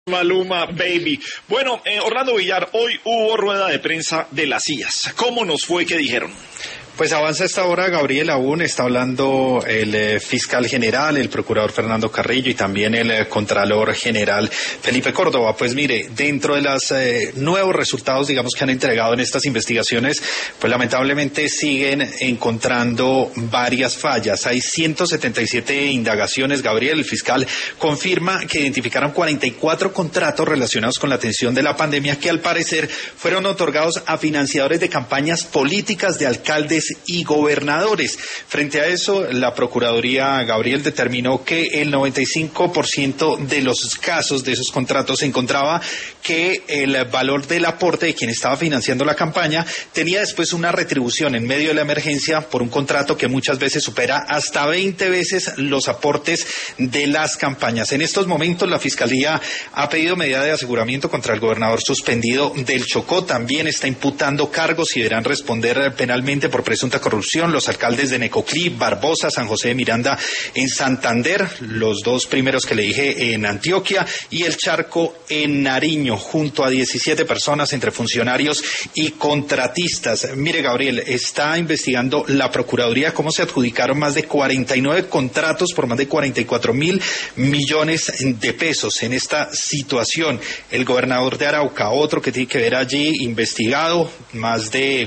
Maluma, baby. Bueno, Orlando Villar, hoy hubo rueda de prensa de las IAS. ¿Cómo nos fue? ¿Qué dijeron? Pues avanza esta hora, Gabriel, aún está hablando el fiscal general, el procurador Fernando Carrillo y también el contralor general Felipe Córdoba. Pues mire, dentro de los nuevos resultados, digamos, que han entregado en estas investigaciones, pues lamentablemente siguen encontrando varias fallas. Hay 177 indagaciones, Gabriel. El fiscal confirma que identificaron 44 contratos relacionados con la atención de la pandemia que al parecer fueron otorgados a financiadores de campañas políticas de alcaldes y gobernadores. Frente a eso, la Procuraduría, Gabriel, determinó que el 95% de los casos de esos contratos se encontraba que el valor del aporte de quien estaba financiando la campaña tenía después una retribución en medio de la emergencia por un contrato que muchas veces supera hasta 20 veces los aportes de las campañas. En estos momentos, la Fiscalía ha pedido medida de aseguramiento contra el gobernador suspendido del Chocó. También está imputando cargos y deberán responder penalmente por presunta corrupción los alcaldes de Necoclí, Barbosa, San José de Miranda en Santander, los dos primeros que le dije en Antioquia, y el Charco en Nariño, junto a 17 personas entre funcionarios y contratistas. Mire, Gabriel, está investigando la Procuraduría cómo se adjudicaron más de 49 contratos por más de 44.000 millones de pesos. En esta situación, el gobernador de Arauca, otro que tiene que ver allí, investigado, más de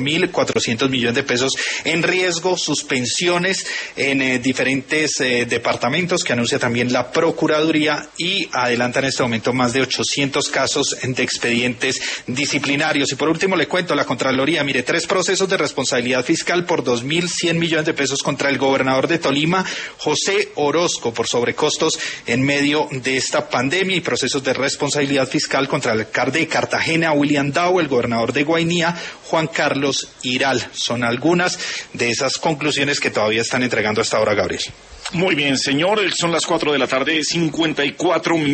4.400 millones de pesos en riesgo, suspensiones en diferentes departamentos que anuncia también la Procuraduría, y adelanta en este momento más de 800 casos de expedientes disciplinarios. Y por último le cuento, la Contraloría, mire, 3 procesos de responsabilidad fiscal por 2.100 millones de pesos contra el gobernador de Tolima, José Orozco, por sobrecostos en medio de esta pandemia, y procesos de responsabilidad fiscal contra el alcalde de Cartagena, William Dow, el gobernador de Guainía, Juan Carlos Iral. Son algunas de esas conclusiones que todavía están entregando hasta ahora, Gabriel. Muy bien, señor, son las 4 de la tarde, 54 minutos.